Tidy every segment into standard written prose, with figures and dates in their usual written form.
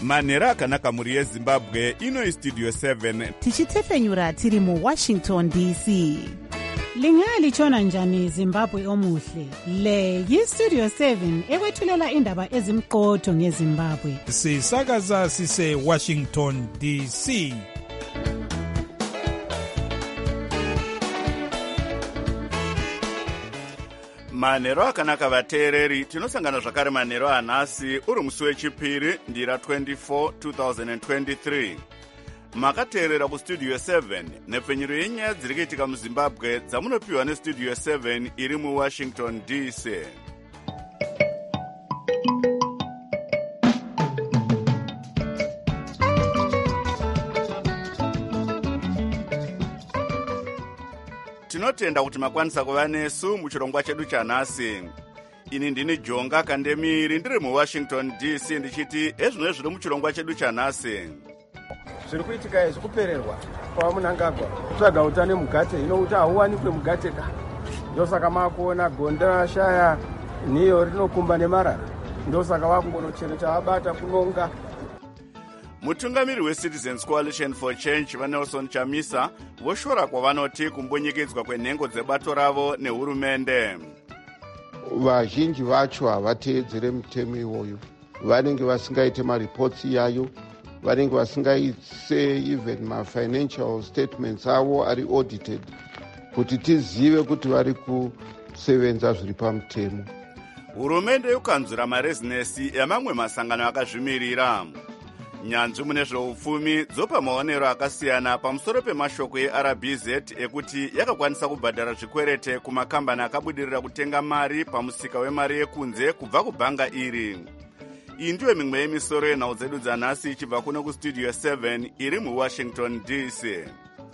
manhero akanaka mhuri yezimbabwe. Ino istudio 7 tichitefenyura tiri muWashington DC. Lingalitshona njani Zimbabwe omuhle? Le yistudio 7 ekwethulela indaba ezimqotho ngeZimbabwe. Sisakaza sise Washington DC. manhero akanaka vateereri, tinosangana zvakare manhero anhasi uri musi wechipiri ndira 24 2023. makateerera kustudio 7 nepfenyuro yenyaya dziri kuitika muzimbabwe dzamunopiwa nestudio 7 iri muwashington DC. tinotenda kuti makwanisa kuva nesu muchirongwa chedu chanhasi. ini ndini Jonga Kandemiri ndiri muwashington DC ndichiti ezvino zviri muchirongwa chedu chanhasi. zviri kuitika izvi kupererwa kwaMnangagwa kutsvaga utano mugate, hino kuti hauwanikwe mugate ka. ndosaka makuona gonda shaya niyo rinokumba nemarara, ndosaka vakungonochereta vabata kunonga. mutungamiri weCitizens Coalition for Change vaNelson Chamisa voshora kwavanoti kumbunyikidzwa kwenhengo dzebato ravo nehurumende. vazhinji vacho havateedzere mutemo iwoyo, vanenge vasingaite maripotsi yayo, vanenge vasingaise even mafinancial statements avo ari audited kuti tizive kuti vari kusevenza zviri pamutemo. hurumende yokanzura marezinesi emamwe masangano akazvimirira. nyanzvi mune zveupfumi dzopa maonero akasiyana pamusoro pemashoko eRBZ ekuti yakakwanisa kubhadhara zvikwerete kumakambani akabudirira kutenga mari pamusika wemari yekunze kubva kubhanga iri. iyi ndiyo mimwe yemisoro yenhau dzedu dzanhasi ichibva kuno kustudio 7 iri muwashington DC.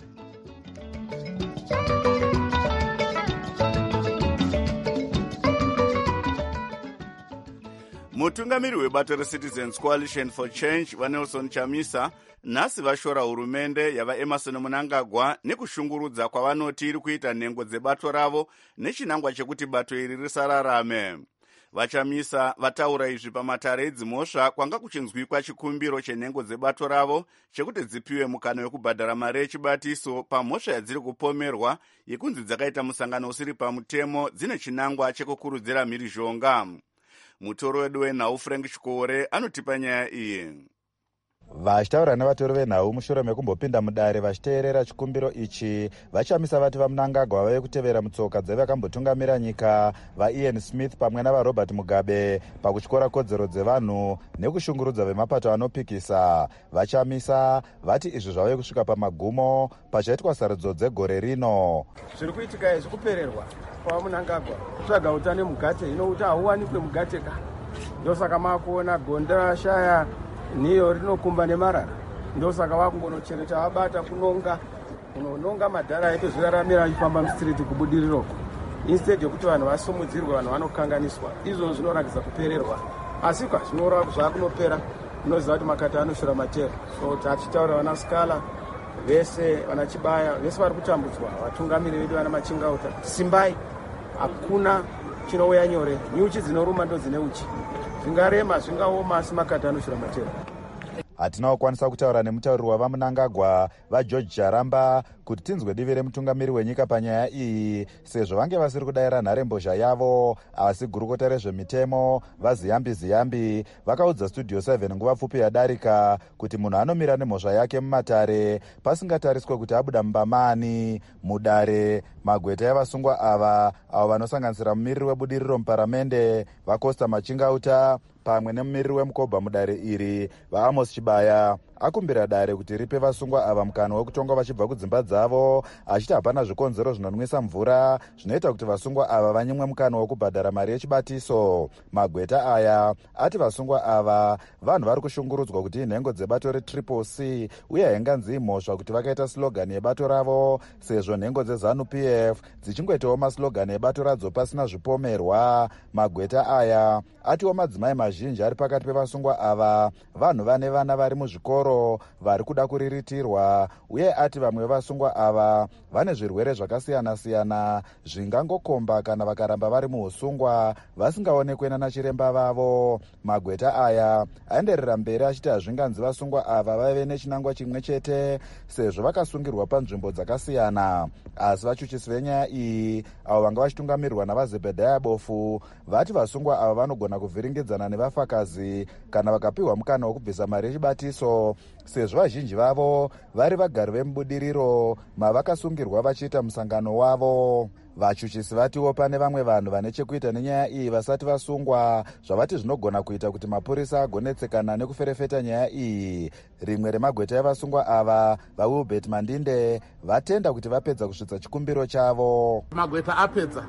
mutungamiri webato reCitizens Coalition for Change vaNelson Chamisa nhasi vashora hurumende yavaEmmerson Mnangagwa nekushungurudza kwavanoti iri kuita nhengo dzebato ravo nechinangwa chekuti bato iri risararame. vaChamisa vataura izvi pamatare edzimhosva kwanga kuchinzwikwa chikumbiro chenhengo dzebato ravo chekuti dzipiwe mukana wekubhadhara mari yechibatiso pamhosva yadziri kupomerwa yekunzi dzakaita musangano usiri pamutemo dzine chinangwa chekukurudzira mhirizhonga. mutoro wedu wenhau Frank Chikore anotipa nyaya iyi. vachitaura nevatori venhau mushure mekumbopinda mudare vachiteerera chikumbiro ichi, vaChamisa vati vaMnangagwa vave kutevera mutsoka dzavakambotungamira nyika vaIan Smith pamwe navaRobert Mugabe pakutyora kodzero dzevanhu nekushungurudza vemapato anopikisa. vaChamisa vati izvi zvave kusvika pamagumo pachaitwa sarudzo dzegore rino. zviri kuitika izvi kupererwa kwaMnangagwa kutsvaga utano mugate, hino kuti hauwanikwe mugate ka. ndosaka makuona gonda shaya niyo rinokumba nemarara, ndosaka vakungonochereta vabata kunonga madhara aito zviraramira achifamba mustriti kubudiriroko, instead yekuti vanhu vasumudzirwe, vanhu vanokanganiswa. izvo zvinoratidza kupererwa, asi zvinoreva zvakunopera unoziva kuti makata anoshora matero. so tachitaura vanaSkala vese, vanachibaya vese vari kutambudzwa, vatungamiri vedu vana Machingauta, simbai, hakuna chinouya nyore, nyuchi dzinoruma ndo dzine uchi, zvingarema zvingaoma asi makata anoshora matero. hatina kukwanisa kutaura nemutauriri wavaMnangagwa vaGeorge Jaramba kuti tinzwe divi remutungamiri wenyika panyaya iyi, sezvo vange vasiri kudayira nharembozha yavo. asi gurukota rezvemitemo vaZiyambi vakaudza studio 7 nguva pfupi yadarika kuti munhu anomira nemhosva yake mumatare pasingatariswe kuti abuda mumbamani. mudare magweta yavasungwa ava avo vanosanganisira mumiriri webudiriro muparamende vaCosta Machingauta pamwe nemumiriri wemukobha mudare iri vaAmos Chibaya akumbira dare kuti ripe vasungwa ava mukana wekutonga vachibva kudzimba dzavo, achiti hapana zvikonzero zvinonwisa mvura zvinoita kuti vasungwa ava vanyimwe mukana wekubhadhara mari yechibatiso. magweta aya ati vasungwa ava vanhu vari kushungurudzwa kuti inhengo dzebato reCCC uye hainganzi mhosva kuti vakaita slogani yebato ravo, sezvo nhengo dzeZANU-PF dzichingoitawo maslogani ebato radzo pasina zvipomerwa. magweta aya atiwo madzimai mazhinji ari pakati pevasungwa ava vanhu vane vana vari muzvikoro musoro vari kuda kuriritirwa, uye ati vamwe vevasungwa ava vane zvirwere zvakasiyana-siyana zvingangokomba kana vakaramba vari muusungwa vasingaonekwe nana chiremba vavo. Magweta aya aenderera mberi achiti hazvinganzi vasungwa ava vaive nechinangwa chimwe chete sezvo vakasungirwa panzvimbo dzakasiyana. Asi vachuchisi venyaya iyi avo vanga vachitungamirirwa navazebhedhaya bofu vati vasungwa ava vanogona kuvhiringidzana nevafakazi kana vakapiwa mukana wokubvisa mari yechibatiso, sezvo vazhinji vavo vari vagari vemubudiriro mavakasungirwa vachiita musangano wavo. Vachuchisi vatiwo pane vamwe vanhu vane chekuita nenyaya iyi vasati vasungwa, zvavati zvinogona kuita kuti mapurisa agonetsekana nekuferefeta nyaya iyi. Rimwe remagweta evasungwa ava, vaWilbert Mandinde, vatenda kuti vapedza kusvitsa chikumbiro chavo. Magweta apedza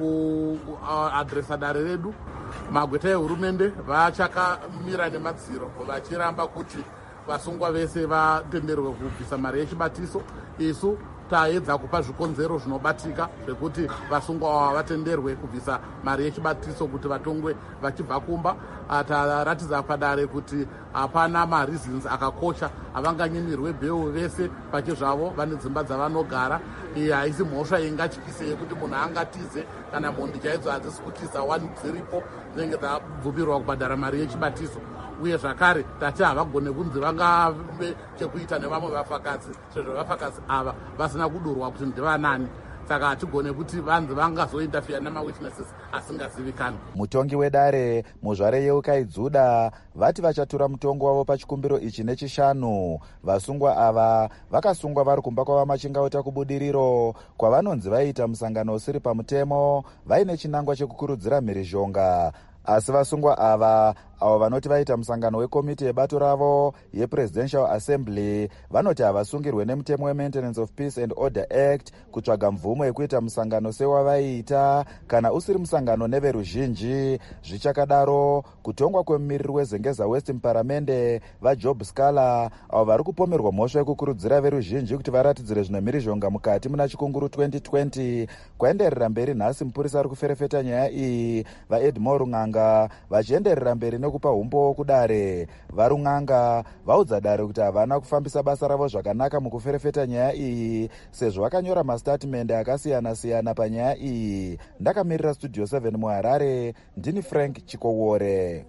kuadresa dare redu. Magweta ehurumende vachakamira nemadziro vachiramba kuti vasungwa vese vatenderwe kubvisa mari yechibatiso. Isu taedza kupa zvikonzero zvinobatika zvekuti vasungwa ava vatenderwe kubvisa mari yechibatiso kuti vatongwe vachibva kumba. Taratidza padare kuti hapana mareasons akakosha avanganyemirwe bheu vese pachezvavo vane dzimba dzavanogara. Iyi haisi mhosva ingatyise yekuti munhu angatize kana mhondi chaidzo hadzisi kutiza 1 dziripo dzinenge dzabvumirwa kubhadhara mari yechibatiso. Uye zvakare tati havagone kunzi vangave chekuita nevamwe vafakadzi sezvo vafakadzi ava vasina kudurwa kuti ndivanani. Saka hatigone kuti vanzi vangazointerfere namawitnesses asingazivikani. Mutongi wedare muzvare Yeukai Dzuda vati vachatura mutongo wavo pachikumbiro ichi nechishanu. Vasungwa ava vakasungwa vari kumba kwavamachingauta kubudiriro kwavanonzi vaiita musangano usiri pamutemo vaine chinangwa chekukurudzira mhirizhonga. Asi vasungwa ava avo vanoti vaita musangano wekomiti yebato ravo yePresidential Assembly vanoti havasungirwe nemutemo weMaintenance of Peace and Order Act kutsvaga mvumo yekuita musangano sewavaiita kana usiri musangano neveruzhinji. Zvichakadaro, kutongwa kwemumiriri wezengeza West muparamende vaJob Scala avo vari kupomerwa mhosva yekukurudzira veruzhinji kuti varatidzire zvino mhirizhonga mukati muna chikunguru 2020 kwaenderera mberi. Nhasi mupurisa ari kuferefeta nyaya iyi, vaEdmore Rung'anga vachienderera mberi nekupa umbo kudare. Varung'anga vaudza dare kuti havana kufambisa basa ravo zvakanaka mukuferefeta nyaya iyi sezvo vakanyora mastatimende akasiyana-siyana panyaya iyi. Ndakamirira Studio 7 muHarare, ndini Frank Chikowore.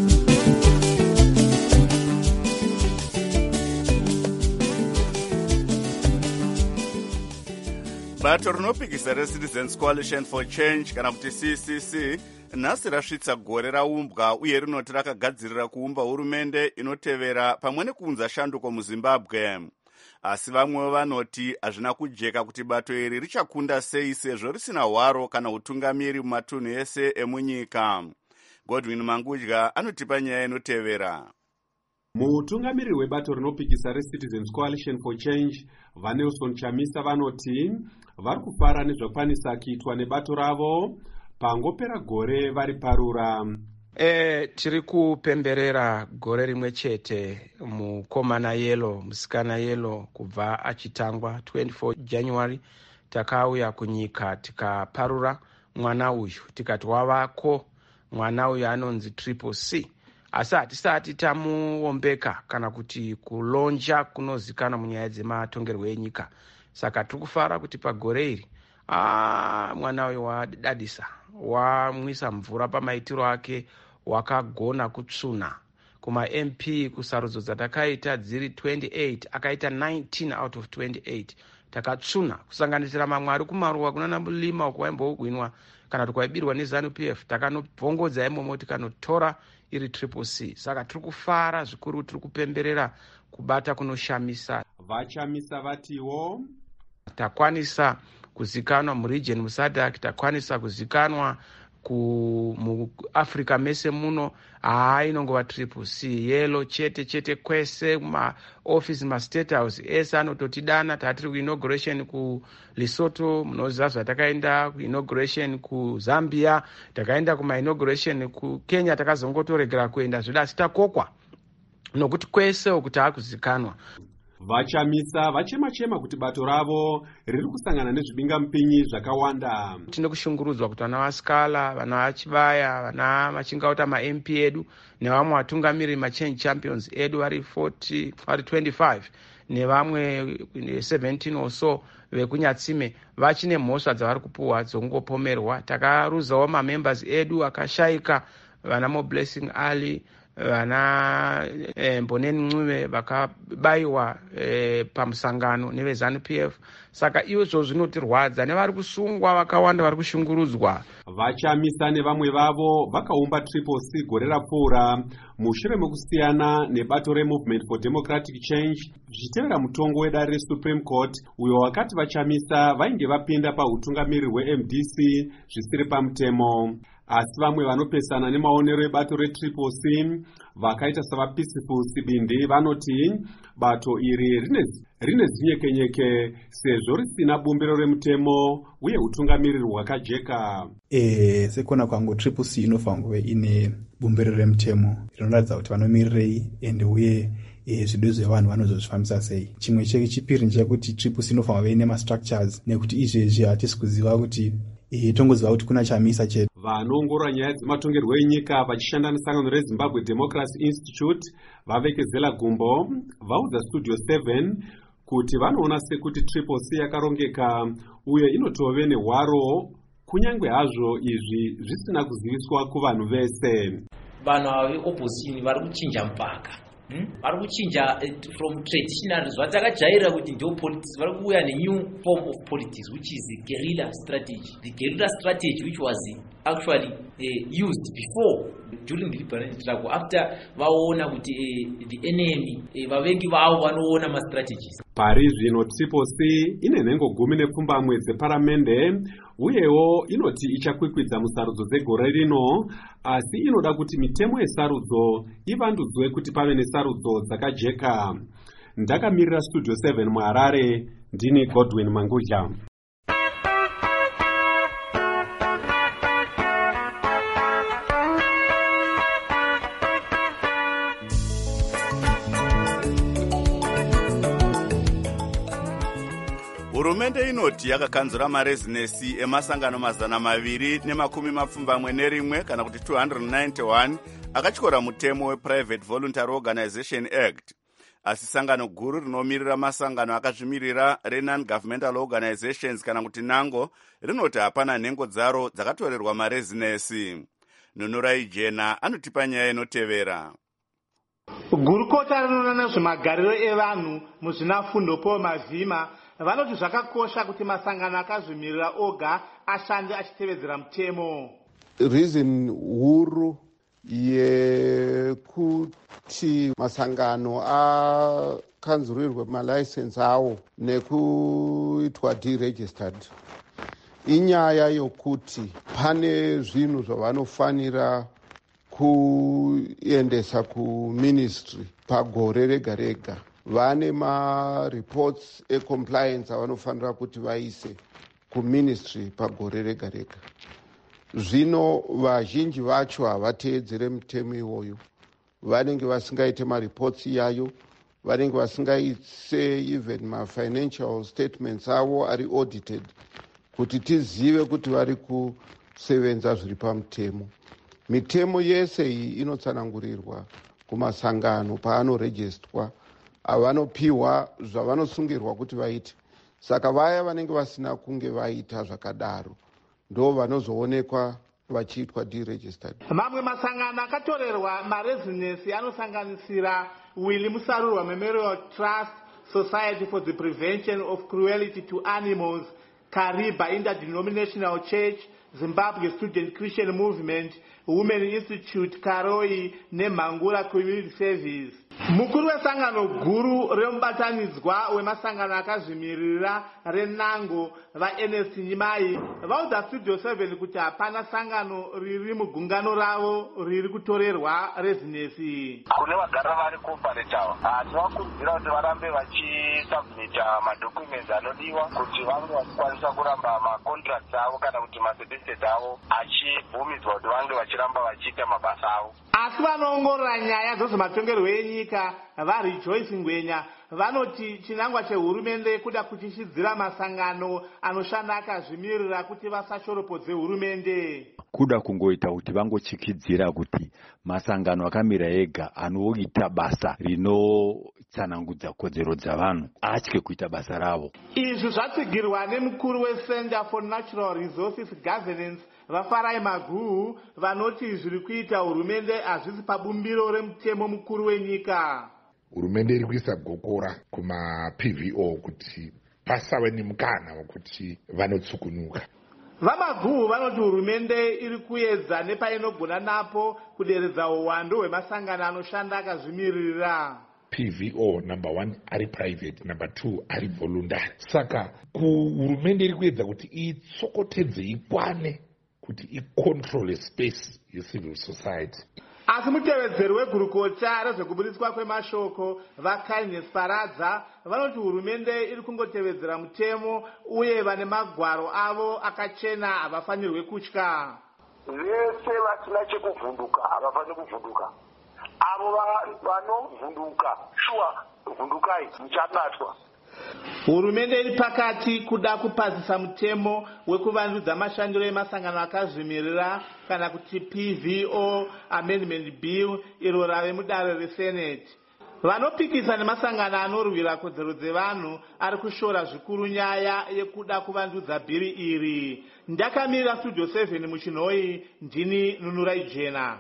Bato rinopikisa reCitizens Coalition for Change kana kuti CCC nhasi rasvitsa gore raumbwa uye rinoti rakagadzirira kuumba hurumende inotevera pamwe nekuunza shanduko muZimbabwe. Asi vamwe vanoti hazvina kujeka kuti bato iri richakunda sei sezvo risina hwaro kana utungamiri mumatunhu ese emunyika. Godwin Mangudya anotipa nyaya inotevera. Mutungamiri webato rinopikisa reCitizens Coalition for Change vaNelson Chamisa vanoti vari kufara nezvakwanisa kuitwa nebato ravo pangopera gore vari parura. Tiri kupemberera gore rimwe chete mukomana yelo musikana yelo kubva achitangwa 24 January takauya kunyika tikaparura mwana uyu tikati wavako. Mwana uyu anonzi Triple C. Asi hatisati tamuombeka kana kuti kulonja kunozikanwa munyaya dzematongerwo enyika. Saka tiri kufara kuti pagore iri mwana uyu wadadisa, wamwisa mvura pamaitiro ake, wakagona kutsuna. Kuma MP kusarudzo dzatakaita dziri 28 akaita 19 out of 28 takatsuna, kusanganisira mamwe ari kumaruwa kunana Mulima ukwaimbougwinwa kana tukwaibirwa neZANU-PF takanobvongodza imomo tikanotora iri Triple C. Saka tiri kufara zvikuru, tiri kupemberera kubata kunoshamisa. Vachamisa vatiwo takwanisa kuzikanwa muregion muSADC, takwanisa kuzikanwa muAfrica mese muno. Inongova Triple C yelo chete kwese maofisi mastate house ese anototidana. Tatiri kuinauguration kuLesotho, munoziva zvatakaenda kuinauguration kuZambia, takaenda kumainauguration kuKenya, takazongotoregera kuenda zvoda asi takokwa nokuti kwese uku taakuzikanwa. Vachamisa vachema-chema kuti bato ravo riri kusangana nezvibingamupinyi zvakawanda. Tine kushungurudzwa kuti vana vasikala, vana vachibaya, vana vachingauta ma-MP edu nevamwe vatungamiri ma-change champions edu vari 25 nevamwe 17 or so vekunyatsime vachine mhosva dzavari kupuhwa dzokungopomerwa. Takaruzawo mamembers edu akashayika, vana Moblessing Ali, vana Mboneni Ncube vakabayiwa pamusangano neveZANU-PF. Saka izvo zvinotirwadza, nevari kusungwa vakawanda vari kushungurudzwa. Vachamisa nevamwe vavo vakaumba Triple C gore rapfuura mushure mekusiyana nebato reMovement for Democratic Change zvichitevera mutongo wedare reSupreme Court uyo wakati vachamisa vainge vapinda pautungamiri hweMDC zvisiri pamutemo. Asi vamwe vanopesana nemaonero ebato reTriple C vakaita savaPeaceful Sibindi vanoti bato iri rine zinyekenyeke sezvo risina bumbiro remutemo uye utungamiri hwakajeka. Sekuona kwangu Triple C inofanirwa kuve ine bumbiro remutemo rinoratidza kuti vanomirirei ende uye zvido zvevanhu vanozozvifambisa sei. Chimwe chechipiri ndechekuti Triple C inofanirwa kuve ine ma-structures nekuti izvezvi hatisi kuziva kuti tongoziva kuti kuna Chamisa chete. Vanoongorora nyaya dzematongerwo enyika vachishanda nesangano reZimbabwe Democracy Institute vavekezela gumbo vaudza Studio 7 kuti vanoona sekuti Triple C yakarongeka uye inotove nehwaro kunyange hazvo izvi zvisina kuziviswa kuvanhu vese. Vanhu veopposition vari kuchinja mpaka vari kuchinja from traditional zvatakajaira kuti ndio politics vari kuuya nenew form of politics which is the guerrilla strategy. The guerrilla strategy which was actually used before during the liberation struggle after vaona kuti the enemy vavengi vavo vanoona ma strategies. Pari zvino Triple C ine nhengo 10 dzeparamende uyewo inoti ichakwikwidza musarudzo dzegore rino, asi inoda kuti mitemo yesarudzo ivandudzwe kuti pave nesarudzo dzakajeka. Ndakamirira Studio 7 muHarare, ndini Godwin Mangudya. Hurumende inoti yakakanzura marezinesi emasangano 221 kana kuti 291 akatyora mutemo wePrivate Voluntary Organization Act. Asi sangano guru rinomirira masangano akazvimirira reNon-Governmental Organizations kana kuti NANGO rinoti hapana nhengo dzaro dzakatorerwa marezinesi. Nunurai Jena anotipa nyaya inotevera. Gurukota rinoona nezvemagariro evanhu muzvinafundo Paul Mazima vanoti zvakakosha kuti masangano akazvimirira oga ashande achitevedzera mutemo. Reason huru yekuti masangano akanzurirwe malicense awo nekuitwa deregistered inyaya yokuti pane zvinhu zvavanofanira kuendesa kuministry pagore rega rega. Vane ma-reports e-compliance avanofanira kuti vaise kuministry pagore rega rega. Zvino vazhinji vacho havateedzere mutemo iwoyo. Vanenge vasingaite ma-reports iyayo, vanenge vasingaise even ma-financial statements avo ari audited kuti tizive kuti vari kusevenza zviri pamutemo. Mitemo yese iyi inotsanangurirwa kumasangano paanoregistwa avanopiwa zvavanosungirwa kuti vaite. Saka vaya vanenge vasina kunge vaita zvakadaro ndo vanozoonekwa vachiitwa deregistered. Mamwe masangano akatorerwa marezinesi anosanganisira Willy Musarurwa Memorial Trust, Society for the Prevention of Cruelty to Animals, Kariba Interdenominational Church, Zimbabwe Student Christian Movement, Women Institute, Karoi neMangura Community Service. Mukuru wesangano guru remubatanidzwa wemasangano akazvimirira reNANGO vaErnest Nyimai vaudza Studio 7 kuti hapana sangano riri mugungano ravo riri kutorerwa rezinesi. Kune vagara vari corporate ava tinovakurudzira kuti varambe vachisubmita madocuments anodiwa kuti vange vachikwanisa kuramba macontracts avo kana kuti maservices arrested avo achibvumidzwa kuti vange vachiramba vachiita mabasa avo. Asi vanoongorora nyaya dzezvematongerwo enyika vaRejoice Ngwenya vanoti chinangwa chehurumende kuda kuchishidzira masangano anoshanda akazvimirira kuti vasashoropodze hurumende. Kuda kungoita kuti vangochikidzira kuti masangano akamira ega anoita basa rinotsanangudza kodzero dzavanhu atye kuita basa ravo. Izvi zvatsigirwa nemukuru weCenter for Natural Resources Governance vaFarai Maguhu vanoti zviri kuita hurumende hazvisi pabumbiro remutemo mukuru wenyika. Hurumende iri kuisa gokora kuma-PVO kuti pasave nemukana wekuti vanotsukunyuka. VaMaguhu vanoti hurumende iri kuedza nepainogona napo kuderedza uwandu hwemasangano anoshanda akazvimirira. PVO number 1 ari private, number 2 ari voluntary. Saka hurumende iri kuedza kuti itsokotedze ikwane kuti icontrol space yecivil society. Asi mutevedzeri wegurukota rezvekubudiswa kwemashoko vaKindness Paradza vanoti hurumende iri kungotevedzera mutemo uye vane magwaro avo akachena havafanirwe kutya. Vese vasina chekuvhunduka havafaniri kuvhunduka. Avo vanovhunduka shuwa vhundukai muchabatwa. Hurumende iri pakati kuda kupasisa mutemo wekuvandudza mashandiro emasangano akazvimirira kana kuti PVO Amendment Bill iro rave mudare reSenate. Vanopikisa nemasangano anorwira kodzero dzevanhu ari kushora zvikuru nyaya yekuda kuvandudza bhiri iri. Ndakamirira Studio 7 muchinhoi, ndini Nunurai Jena.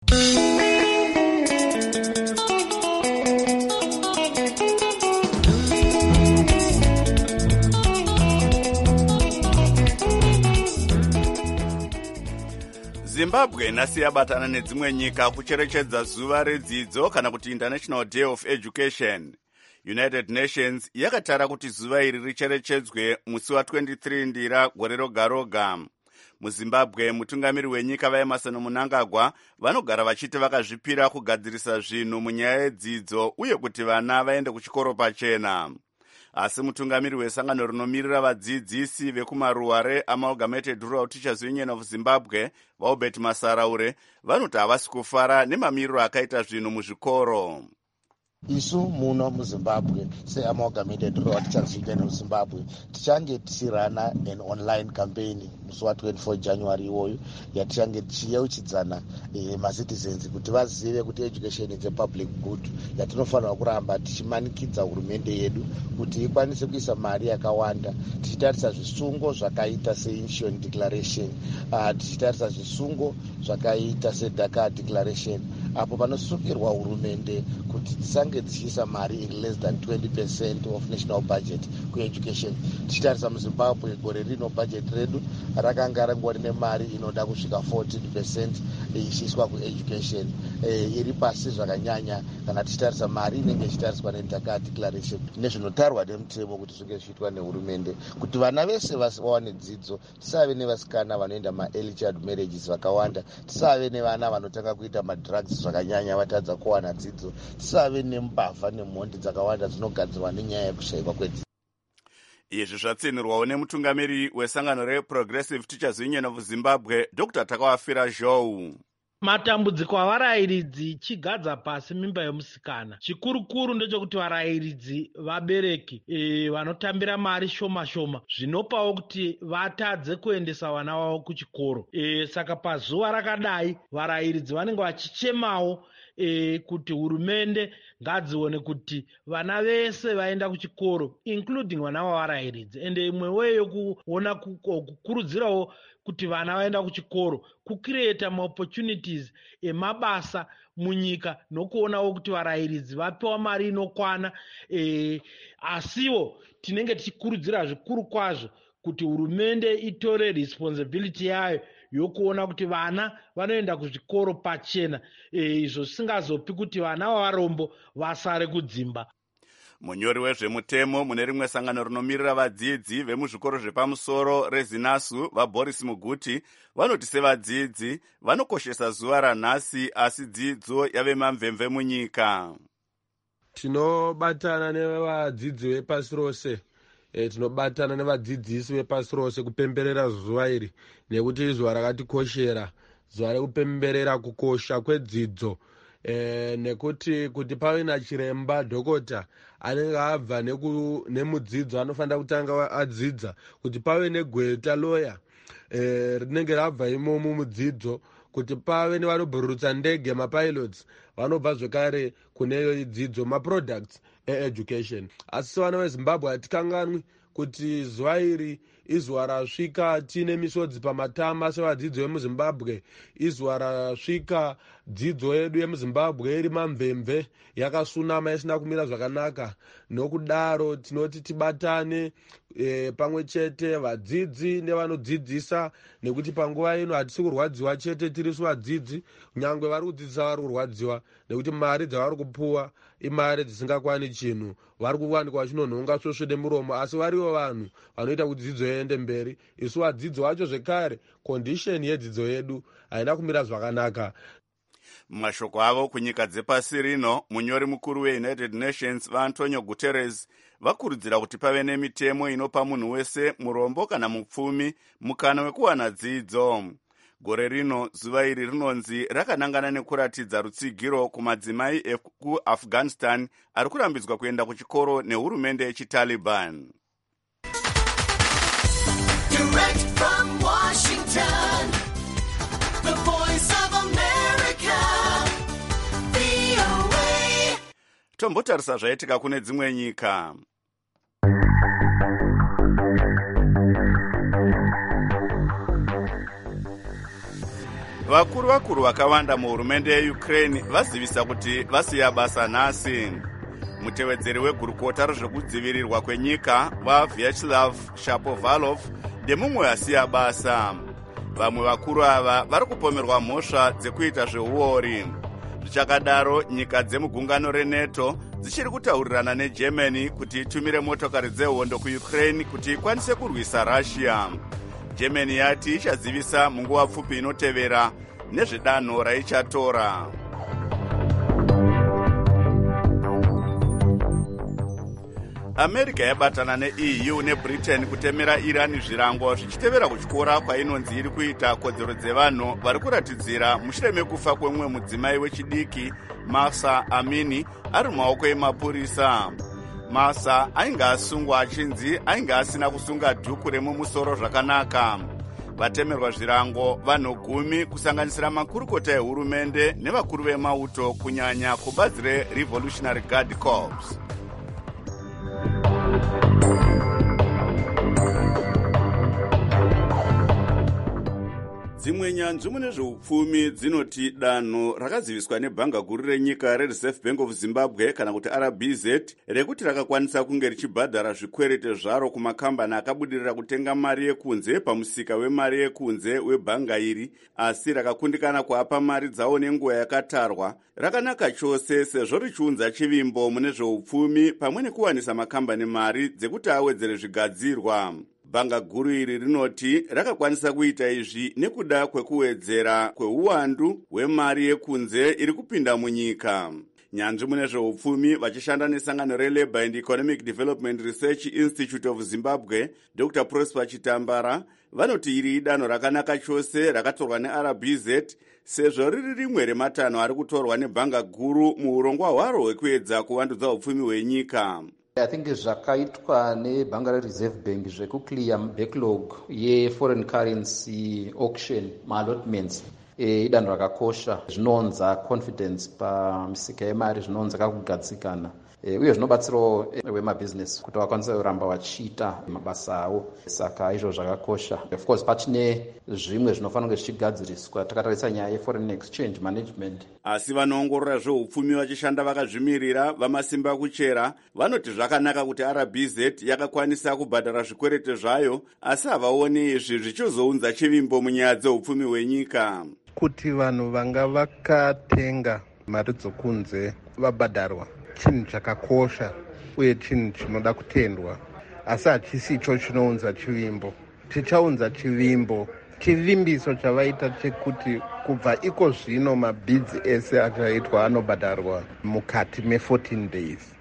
Zimbabwe nhasi yabatana nedzimwe nyika kucherechedza zuva redzidzo kana kuti International Day of Education. United Nations yakatara kuti zuva iri richerechedzwe musi wa23 Ndira gore roga roga. MuZimbabwe mutungamiri wenyika vaEmmerson Mnangagwa vanogara vachiti vakazvipira kugadzirisa zvinhu munyaya yedzidzo uye kuti vana vaende kuchikoro pachena. Asi mutungamiri wesangano rinomirira vadzidzisi vekumaruare Amalgamated Rural Teachers Union of Zimbabwe vaUbert Masaraure vanoti havasi kufara nemamiriro akaita zvinhu muzvikoro. Isu muno muZimbabwe seAmalgamated Rural Teachers Union of Zimbabwe tichange tichirana an online campaign musi wa24 January iwoyo yatichange tichiyeuchidzana macitizens kuti vazive kuti education is a public good yatinofanira kuramba tichimanikidza hurumende yedu kuti ikwanise kuisa mari yakawanda tichitarisa zvisungo zvakaita seIncheon Declaration, tichitarisa zvisungo zvakaita seDhaka Declaration apo panosungirwa hurumende kuti tisange tichiisa mari iri less than 20% of national budget kueducation. Tichitarisa muZimbabwe gore rino budget redu rakanga rangori nemari inoda kusvika 14% ichiiswa kueducation, iri pasi zvakanyanya kana tichitarisa mari inenge ichitariswa neDhaka Declaration nezvinotarwa nemutemo kuti zvinge zvichiitwa nehurumende kuti vana vese vawane dzidzo. Tisave nevasikana vanoenda ma-early child marriages vakawanda, tisave nevana vanotanga kuita madrugs zvakanyanya vatadza kuwana dzidzo, tisave nembavha nemhondi dzakawanda dzinogadzirwa nenyaya yekushaikwa kwedzidzo. Izvi zvatsinirwawo nemutungamiri wesangano reProgressive Teachers Union of Zimbabwe Dr. Takawafira Zhou. Matambudziko avarayiridzi chigadza pasi mimba yomusikana. Chikurukuru ndechekuti varayiridzi vabereki vanotambira mari shoma shoma zvinopawo kuti vatadze kuendesa vana vavo kuchikoro. Saka pazuva rakadai varayiridzi vanenge vachichemawo kuti hurumende ngadzione kuti vana vese vaenda kuchikoro including vana vavarayiridzi. Ende imwe weyo yokuona kukurudzirawo kuti vana vaenda kuchikoro kucreata maopportunities emabasa munyika nokuonawo kuti varayiridzi vapewa mari inokwana. Asiwo tinenge tichikurudzira zvikuru kwazvo kuti hurumende itore responsibility yayo yokuona kuti vana vanoenda kuzvikoro pachena, izvo zvisingazopi kuti vana vavarombo vasare kudzimba. Munyori wezvemutemo mune rimwe sangano rinomirira vadzidzi vemuzvikoro zvepamusoro reZinasu vaBoris Muguti vanoti sevadzidzi vanokoshesa zuva ranhasi asi dzidzo yave mamvemve munyika. Tinobatana nevadzidzi vepasi rose tinobatana nevadzidzisi vepasi rose kupemberera zuva iri nekuti izuva rakatikoshera, zuva rekupemberera kukosha kwedzidzo. Nekuti kuti pave nachiremba dhokota anenge abva nemudzidzo anofanira kutanga adzidza, kuti pave negweta loya rinenge rabva imomo mudzidzo, kuti pave nevanobhururutsa ndege mapilots vanobva zvekare kuneyo dzidzo, maproducts education. Asi vana vezimbabwe hatikanganwi kuti zuva iri izuva rasvika tine misodzi pamatama sevadzidzo vemuzimbabwe, izuva rasvika dzidzo yedu yemuzimbabwe iri mamvemve yakasunama isina kumira zvakanaka. Nokudaro tinoti tibatane pamwe chete vadzidzi nevanodzidzisa, nekuti panguva ino hatisi kurwadziwa chete tirisu vadzidzi, nyangwe vari kudzidzisa vari kurwadziwa nekuti mari dzavari kupuwa imari dzisingakwani chinhu, vari kuwanikwa chinonhonga svosvo nemuromo. Asi variwo vanhu vanoita kuti dzidzo iende mberi. Isu vadzidzi vacho zvekare kondisheni yedzidzo yedu haina kumira zvakanaka. Mashoko avo kunyika dzepasi rino, munyori mukuru weUnited Nations vaAntonio Guterres vakurudzira kuti pave nemitemo inopa munhu wese, murombo kana mupfumi, mukana wekuwana dzidzo. Gore rino zuva iri rinonzi rakanangana nekuratidza rutsigiro kumadzimai ekuAfghanistan ari kurambidzwa kuenda kuchikoro nehurumende yechiTaliban. Direct from Washington, the voice of America, VOA. Tombotarisa zvaitika kune dzimwe nyika. Vakuru vakawanda muhurumende yeUkraine vazivisa kuti vasiya basa nhasi. Mutevedzeri wegurukota rezvekudzivirirwa kwenyika vaVyacheslav Shapovalov ndemumwe asiya basa. Vamwe vakuru ava vari kupomerwa mhosva dzekuita zveuori. Zvichakadaro, nyika dzemugungano reNATO dzichiri kutaurirana neGermany kuti itumire motokari dzehondo kuUkraine kuti ikwanise kurwisa Russia. Germany yati ichazivisa munguva pfupi inotevera nezvedanho raichatora. America yabatana neEU neBritain kutemera Iran zvirango zvichitevera kutyora kwainonzi iri kuita kodzero dzevanhu vari kuratidzira mushure mekufa kwemumwe mudzimai wechidiki Mahsa Amini ari mumaoko emapurisa. Mahsa ainge asungwa achinzi ainge asina kusunga dhuku remumusoro zvakanaka. Vatemerwa zvirango vanhu 10 kusanganisira makurukota ehurumende nevakuru vemauto, kunyanya kubazi reRevolutionary Guard Corps. Dzimwe nyanzvi mune zveupfumi dzinoti danho rakaziviswa nebhanga guru renyika reReserve Bank of Zimbabwe kana kuti RBZ rekuti rakakwanisa kunge richibhadhara zvikwerete zvaro kumakambani akabudirira kutenga mari yekunze pamusika wemari yekunze webhanga iri, asi rakakundikana kuapa mari dzawo nenguva yakatarwa, rakanaka chose sezvo richiunza chivimbo mune zveupfumi pamwe nekuwanisa makambani mari dzekuti awedzere zvigadzirwa. Bhanga guru iri rinoti rakakwanisa kuita izvi nekuda kwekuwedzera kweuwandu hwemari yekunze iri kupinda munyika. Nyanzvi mune zveupfumi vachishanda nesangano reLabour and Economic Development Research Institute of Zimbabwe, Dr. Prosper Chitambara, vanoti iri idanho rakanaka chose rakatorwa neRBZ sezvo riri rimwe rematanho ari kutorwa nebhanga guru muurongwa hwaro hwekuedza kuvandudza upfumi hwenyika. I think zvakaitwa nebhanga reReserve Bank zvekuclear backlog yeforeign currency auction maalotments idanho rakakosha, zvinonza confidence pamisika yemari, zvinonza kakugadzikana uye zvinobatsirawo wemabhizinesi kuti vakwanise kuramba vachiita mabasa avo. Saka izvo zvakakosha. Of course pachine zvimwe zvinofanira kunge zvichigadziriswa takatarisa nyaya yeforeign exchange management. Asi vanoongorora zveupfumi vachishanda vakazvimirira vamasimba kuchera vanoti zvakanaka kuti RBZ yakakwanisa kubhadhara zvikwerete zvayo, asi havaoni izvi zvichizounza chivimbo munyaya dzeupfumi hwenyika. Kuti vanhu vanga vakatenga mari dzokunze vabhadharwa chinhu chakakosha uye chinhu chinoda kutendwa, asi hachisi icho chinounza chivimbo. Chichaunza chivimbiso chavaita chekuti kubva iko zvino mabhidzi ese achaitwa anobhadharwa mukati me14 days.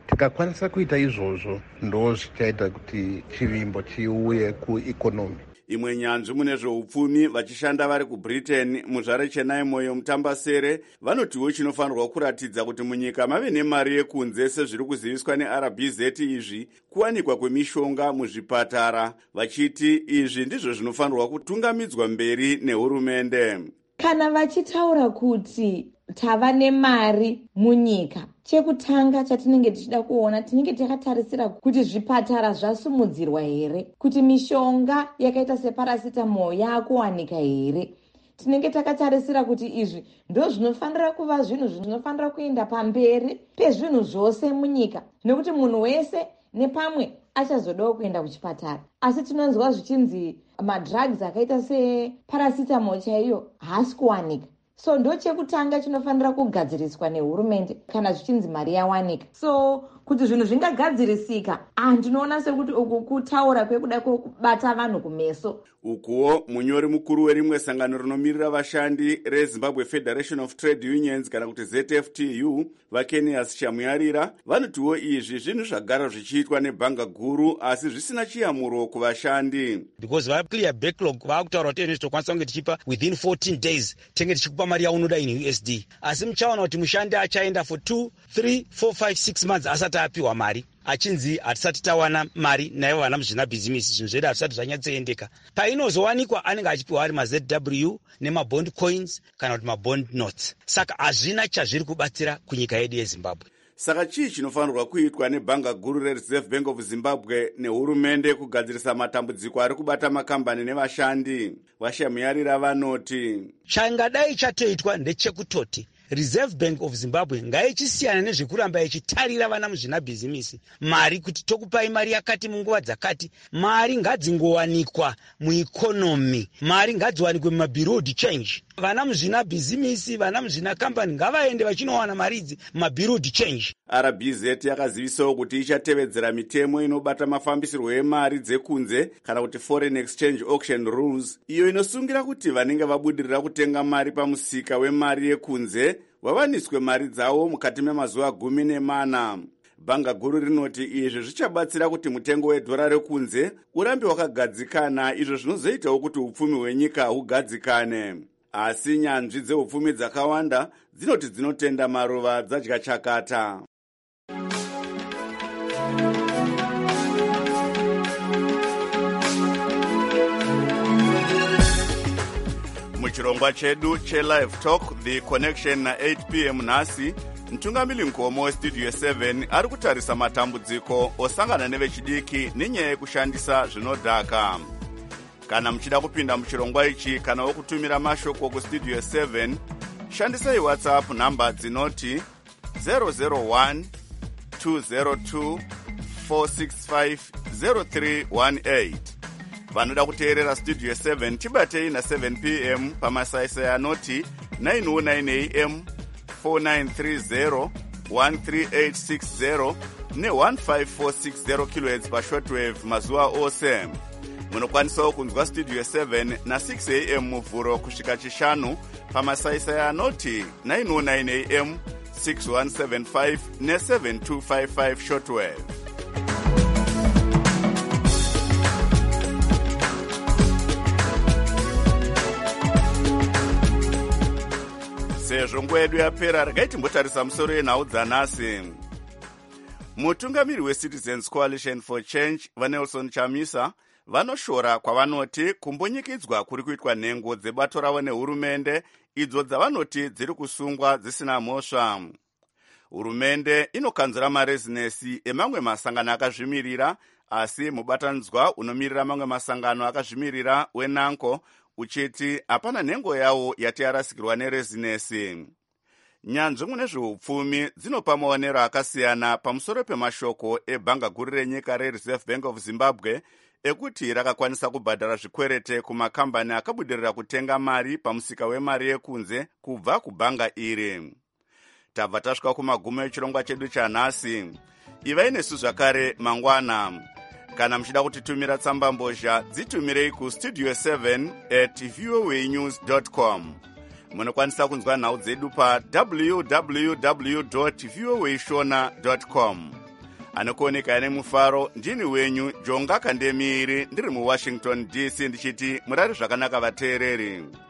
tikakwanisa kuita izvozvo ndo zvichaita kuti chivimbo chiuye kuikonomi. Imwe nyanzvi mune zveupfumi vachishanda vari kuBritain muzvare Chenai Moyo Mutambasere vanotiwo chinofanirwa kuratidza kuti munyika mave nemari yekunze sezviri kuziviswa neRBZ izvi kuwanikwa kwemishonga muzvipatara, vachiti izvi ndizvo zvinofanirwa kutungamidzwa mberi nehurumende. Kana vachitaura kuti tava nemari munyika, chekutanga chatinenge tichida kuona, tinenge takatarisira kuti zvipatara zvasumudzirwa here, kuti mishonga yakaita separacetamol yakuwanika here. Tinenge takatarisira kuti izvi ndo zvinofanira kuva zvinhu zvinofanira kuenda pamberi pezvinhu zvose munyika, nekuti munhu wese nepamwe achazodawo kuenda kuchipatara. Asi tinonzwa zvichinzi madrugs akaita separacetamol chaiyo haasi kuwanika. So ndo chekutanga chinofanira kugadziriswa nehurumende kana zvichinzi mari yawanika. So kuti zvinhu zvingagadzirisika, ndinoona sekuti uku kutaura kwekuda kubata vanhu kumeso. Ukuwo munyori mukuru werimwe sangano rinomirira vashandi reZimbabwe Federation of Trade Unions kana kuti ZFTU vaKenias Chamuyarira vanotiwo izvi zvinhu zvagara zvichiitwa nebhanga guru asi zvisina chiyamuro kuvashandi. Because va clear backlog vakutaura kuti tokwanisa kunge tichipa within 14 days tenge tichikupa mari yaunoda in USD. Asi muchaona kuti mushandi achaenda for 2, 3, 4, 5, 6 months asati apiwa mari. Achinzi hatisati tawana mari naivo vana muzvinabhizimisi zvinhu zvedu hatisati zvanyatsoendeka. Painozowanikwa anenge achipiwa ari maZW nemabond coins kana kuti mabond notes. Saka hazvina chazviri kubatsira kunyika yedu yeZimbabwe. Saka chii chinofanirwa kuitwa nebhanga guru reReserve Bank of Zimbabwe nehurumende kugadzirisa matambudziko ari kubata makambani nevashandi? Vashamuyarira vanoti changadai chatoitwa ndechekutoti Reserve Bank of Zimbabwe ngaichisiyana nezvekuramba ichitarira vana muzvinabhizimisi mari kuti tokupai mari yakati munguva dzakati. Mari ngadzingowanikwa muikonomi, mari ngadziwanikwe mumabhiro de change. Vana muzvinabhizimisi, vana muzvinakambani ngavaende vachinowana mari idzi mumabhiro de change. RBZ yakazivisawo kuti ichatevedzera mitemo inobata mafambisirwo emari dzekunze kana kuti Foreign Exchange Auction Rules, iyo inosungira kuti vanenge vabudirira kutenga mari pamusika wemari yekunze vawaniswe mari dzavo mukati memazuva 14. Bhanga guru rinoti izvi zvichabatsira kuti mutengo wedhora rekunze urambe wakagadzikana, izvo zvinozoitawo kuti upfumi hwenyika hugadzikane. Asi nyanzvi dzeupfumi dzakawanda dzinoti dzinotenda maruva dzadya chakata. Muchirongwa chedu cheLive Talk The Connection na 8 p.m. nhasi, mtungamili Nkomo weStudio 7 ari kutarisa matambudziko osangana nevechidiki nenyaya yekushandisa zvinodhaka. Kana muchida kupinda muchirongwa ichi kana wokutumira mashoko kuStudio 7, shandisai WhatsApp namba dzinoti 001 202 465 0318. Vanoda kuteerera Studio 7 tibatei na 7 p.m. pamasaisai anoti 909 am 4930 13860 ne 15460 kHz pashortwave mazuva ose. Munokwanisawo kunzwa Studio 7 na 6 am muvhuro kusvika chishanu pamasaisai anoti 909 am 6175 ne 7255 shortwave. Sezvo nguva yedu yapera, regai timbotarisa musoro yenhau dzanhasi. Mutungamiri weCitizens Coalition for Change vaNelson Chamisa vanoshora kwavanoti kumbunyikidzwa kuri kuitwa nhengo dzebato ravo nehurumende idzo dzavanoti dziri kusungwa dzisina mhosva. Hurumende inokanzura marezinesi emamwe masangano akazvimirira, asi mubatanidzwa unomirira mamwe masangano akazvimirira weNANCO uchiti hapana nhengo yawo yati yarasikirwa nerezinesi. Nyanzvi mune zveupfumi dzinopa maonero akasiyana pamusoro pemashoko ebhanga guru renyika reReserve Bank of Zimbabwe ekuti rakakwanisa kubhadhara zvikwerete kumakambani akabudirira kutenga mari pamusika wemari yekunze kubva kubhanga iri. Tabva tasvika kumagumo echirongwa chedu chanhasi. Ivai nesu zvakare mangwana. Kana muchida kutitumira tsamba mbozha, dzitumirei kuStudio 7@voanews.com. Munokwanisa kunzwa nhau dzedu pa www.voashona.com. anokuoneka ane mufaro. Ndini wenyu Jonga Kandemiri ndiri muWashington DC ndichiti murari zvakanaka vateereri.